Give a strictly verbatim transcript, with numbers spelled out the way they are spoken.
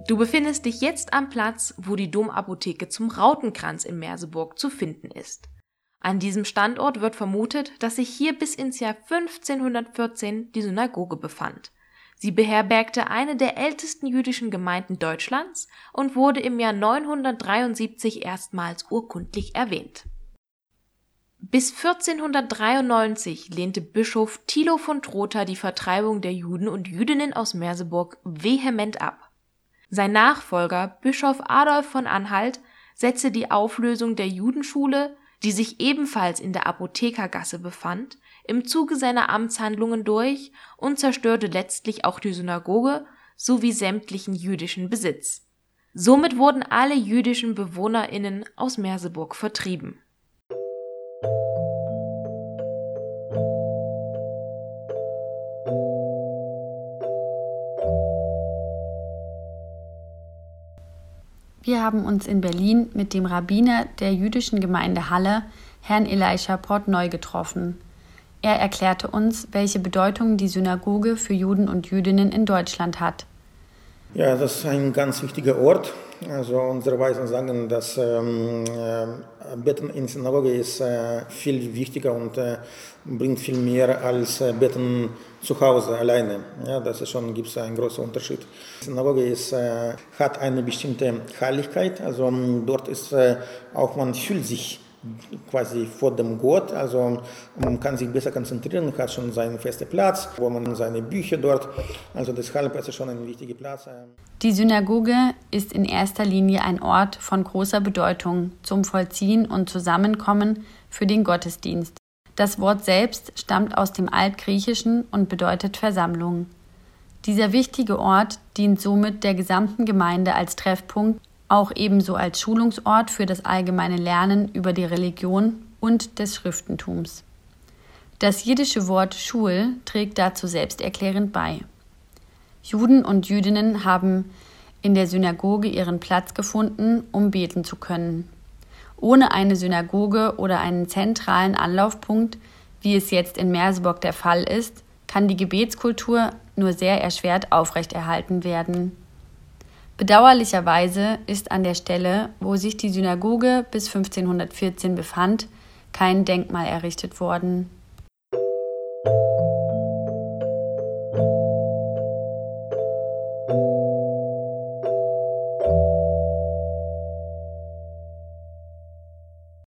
Du befindest dich jetzt am Platz, wo die Domapotheke zum Rautenkranz in Merseburg zu finden ist. An diesem Standort wird vermutet, dass sich hier bis ins Jahr fünfzehnhundertvierzehn die Synagoge befand. Sie beherbergte eine der ältesten jüdischen Gemeinden Deutschlands und wurde im Jahr neunhundertdreiundsiebzig erstmals urkundlich erwähnt. Bis vierzehnhundertdreiundneunzig lehnte Bischof Thilo von Trotha die Vertreibung der Juden und Jüdinnen aus Merseburg vehement ab. Sein Nachfolger, Bischof Adolf von Anhalt, setzte die Auflösung der Judenschule, die sich ebenfalls in der Apothekergasse befand, im Zuge seiner Amtshandlungen durch und zerstörte letztlich auch die Synagoge sowie sämtlichen jüdischen Besitz. Somit wurden alle jüdischen BewohnerInnen aus Merseburg vertrieben. Wir haben uns in Berlin mit dem Rabbiner der jüdischen Gemeinde Halle, Herrn Elisha Portnoy, getroffen. Er erklärte uns, welche Bedeutung die Synagoge für Juden und Jüdinnen in Deutschland hat. Ja, das ist ein ganz wichtiger Ort. Also unsere Weisen sagen, dass ähm, äh, Beten in der Synagoge ist äh, viel wichtiger und äh, bringt viel mehr als äh, Beten zu Hause alleine. Ja, das ist schon, gibt es einen großen Unterschied. Die Synagoge ist, äh, hat eine bestimmte Heiligkeit. Also ähm, dort ist äh, auch, man fühlt sich quasi vor dem Gott, also man kann sich besser konzentrieren, hat schon seinen festen Platz, wo man seine Bücher dort, also deshalb ist es schon ein wichtiger Platz. Die Synagoge ist in erster Linie ein Ort von großer Bedeutung zum Vollziehen und Zusammenkommen für den Gottesdienst. Das Wort selbst stammt aus dem Altgriechischen und bedeutet Versammlung. Dieser wichtige Ort dient somit der gesamten Gemeinde als Treffpunkt, auch ebenso als Schulungsort für das allgemeine Lernen über die Religion und des Schriftentums. Das jiddische Wort Schul trägt dazu selbsterklärend bei. Juden und Jüdinnen haben in der Synagoge ihren Platz gefunden, um beten zu können. Ohne eine Synagoge oder einen zentralen Anlaufpunkt, wie es jetzt in Merseburg der Fall ist, kann die Gebetskultur nur sehr erschwert aufrechterhalten werden. Bedauerlicherweise ist an der Stelle, wo sich die Synagoge bis fünfzehnhundertvierzehn befand, kein Denkmal errichtet worden.